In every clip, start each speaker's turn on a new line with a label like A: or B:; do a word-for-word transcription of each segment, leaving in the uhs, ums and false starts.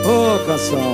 A: Ô, canção.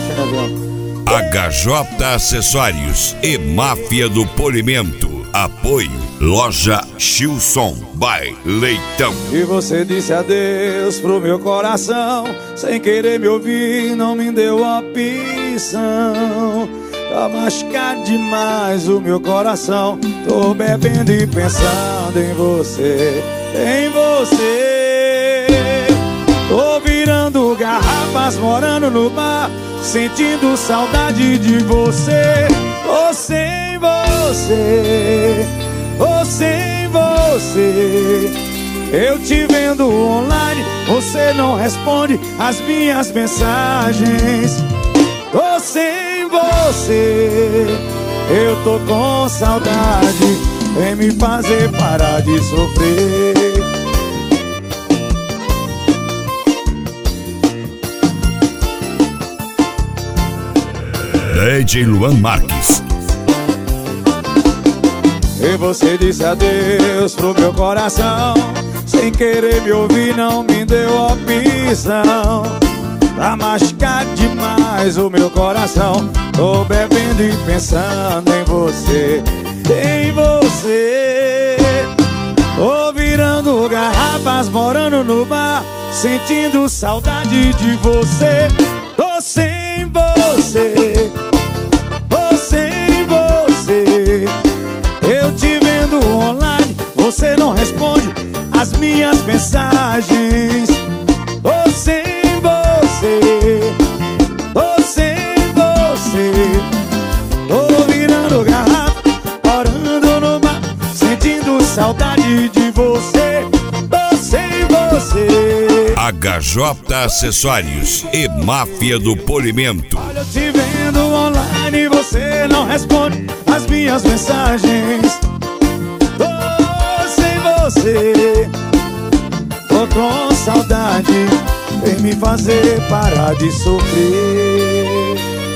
B: H J Acessórios e Máfia do Polimento. Apoio Loja Chilson by Leitão.
A: E você disse adeus pro meu coração, sem querer me ouvir, não me deu opção. Tá machucado demais o meu coração, tô bebendo e pensando em você, em você. Tô virando garrafas, morando no bar, sentindo saudade de você. Ô, sem você, ô, sem você. Eu te vendo online, você não responde as minhas mensagens. Tô sem você, eu tô com saudade, vem me fazer parar de sofrer.
B: D J Luan Marques.
A: E você disse adeus pro meu coração, sem querer me ouvir, não me deu opção. Tá machucado demais o meu coração, tô bebendo e pensando em você, em você. Tô virando garrafas, morando no bar, sentindo saudade de você. Tô sem você, tô sem você. Eu te vendo online, você não responde as minhas mensagens. Tô sem você, tô sem você. Tô virando garrafa, orando no mar, sentindo saudade de você. Tô sem você.
B: H J Acessórios e Máfia do Polimento.
A: Olha, eu te vendo online, você não responde as minhas mensagens. Tô sem você, tô com saudade, vem me fazer parar de sofrer.